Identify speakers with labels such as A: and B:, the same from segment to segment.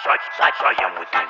A: am within.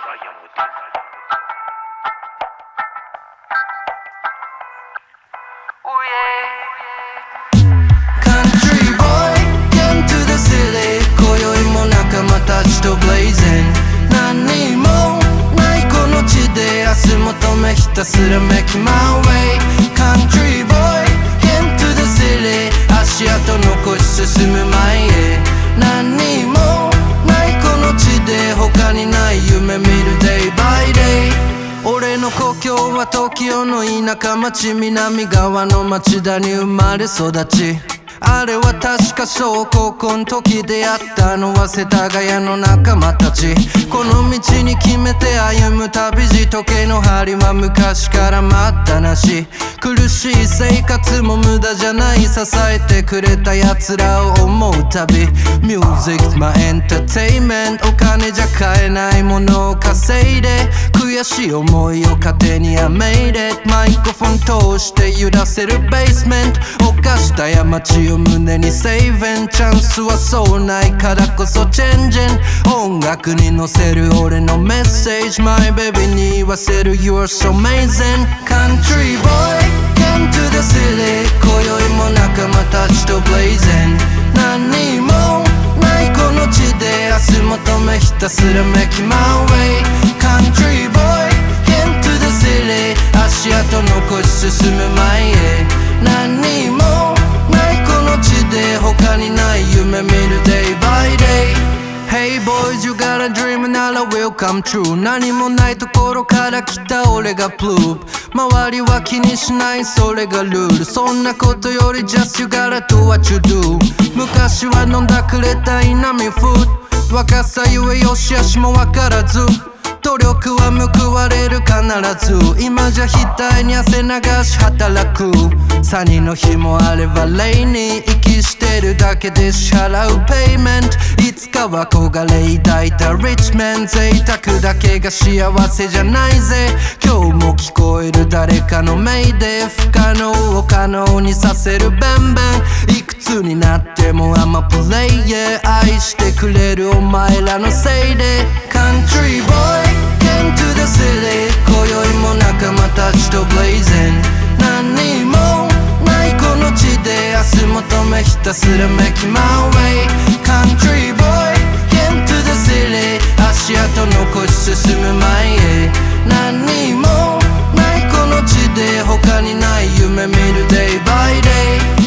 B: Country boy, came to the city 今宵も仲間たちと blazing 何にもないこの地で明日求めひたすら make my way Country boy, came to the city 足跡残し進む前へ何にもないこの地で他にない夢見る day by day俺の故郷は東京の田舎町南側の町田に生まれ育ちあれは確か小高校の時出会ったのは世田谷の仲間たちこの道に決めて歩む旅路時計の針は昔から待ったなし苦しい生活も無駄じゃない支えてくれた奴らを思う旅 Music's my entertainment お金じゃ買えないものを稼いで悔しい思いを糧に I made it マイクフォン通して揺らせるベースメント犯した過ちを胸にセーブンチャンスはそうないからこそチェンジン音楽に乗せる俺のメッセージ My baby に言わせる You're so amazing Country boy came to the city 今宵も仲間たちと blazing 何にもないこの地で明日求めひたすら make my way Country boy came to the city 足跡残し進む前へ何にもないこの地で他にない夢見る day by day Hey boys you got a dream なら will come true 何もないところから来た俺がプループ周りは気にしないそれがルールそんなことより just you gotta do what you do 昔は飲んだくれたい波フード若さゆえよしあしも分からず努力は報われる必ず今じゃ額に汗流し働くサニーの日もあればレイに息してるだけで支払うペイメントいつかは憧れ抱いたリッチメン贅沢だけが幸せじゃないぜ今日も聞こえる誰かのメイデー不可能を可能にさせるベンベンいくつになっても I'm a player 愛してくれるお前らのせいで Country boy came to the city 今宵も仲間たちと blazing 何にもないこの地で明日求めひたすら make my way Country boy came to the city 足跡残し進む前へ何にもないこの地で他にない夢見る day by day